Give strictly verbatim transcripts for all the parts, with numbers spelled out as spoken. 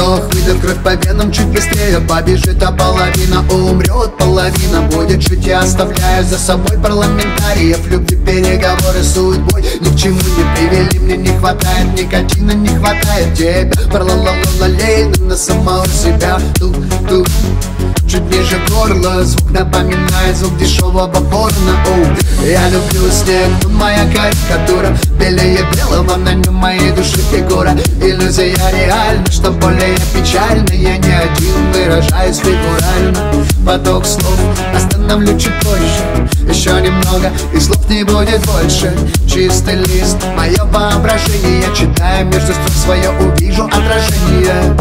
Вдох, выдох, кровь по венам, чуть быстрее побежит, а половина умрет, половина будет жить. Я оставляю за собой парламентариев, любви, переговоры с судьбой ни к чему не привели. Мне не хватает никотина, не хватает тебя. Парлалалалей на самого себя. Тук-тук, чуть ниже горла, звук напоминает звук дешевого порно. Оу, я люблю снег, он моя карикатура, белее белого, на нем моей души фигура. Иллюзия реальна, что более печально. Я не один, выражаюсь фигурально. Поток слов остановлю чуть позже. Еще немного, и слов не будет больше. Чистый лист, мое воображение. Я читаю между строк свое, увижу отражение.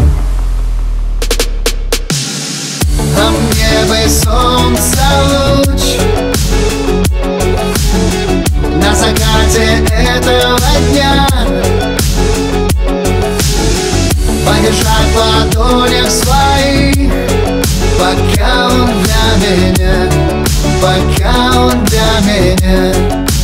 А мне бы солнце луч на закате этого дня, подержать в ладонях своих, пока он для меня, пока он для меня.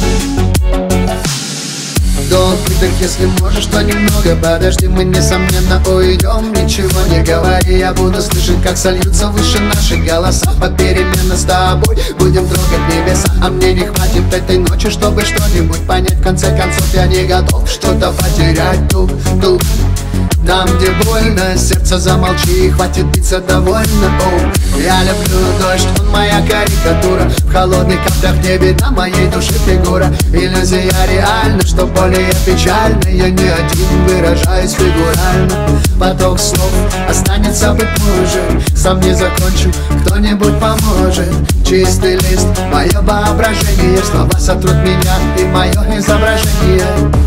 Долг, выдох, если можешь, то немного подожди. Мы, несомненно, уйдем, ничего не говори. Я буду слышать, как сольются выше наши голоса. Попеременно с тобой будем трогать небеса. А мне не хватит этой ночи, чтобы что-нибудь понять. В конце концов, я не готов что-то потерять. Тут-тут, там, где больно, сердце замолчи, хватит биться довольно. Оу, я люблю дождь, он моя карикатура. В холодных каплях не видна моей души фигура. Иллюзия реальна, что более печально. Я не один, выражаюсь фигурально. Поток слов останется, быть может, сам не закончу, кто-нибудь поможет. Чистый лист, мое воображение. Слова сотрут меня и мое изображение.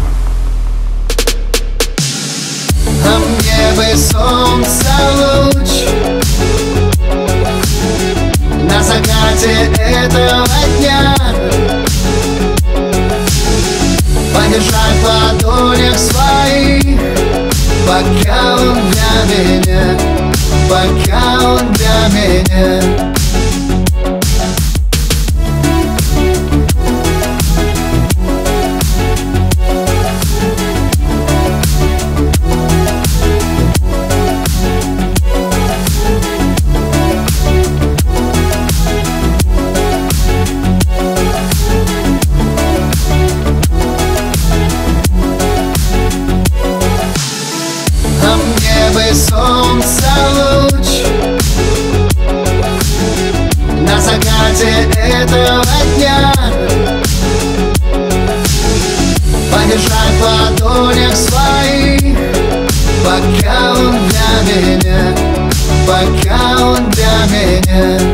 А мне бы солнце луч на закате этого дня, подержать в ладонях своих, пока он для меня, пока он для меня. Солнце луч на закате этого дня, подержать в ладонях своих, пока он для меня, пока он для меня.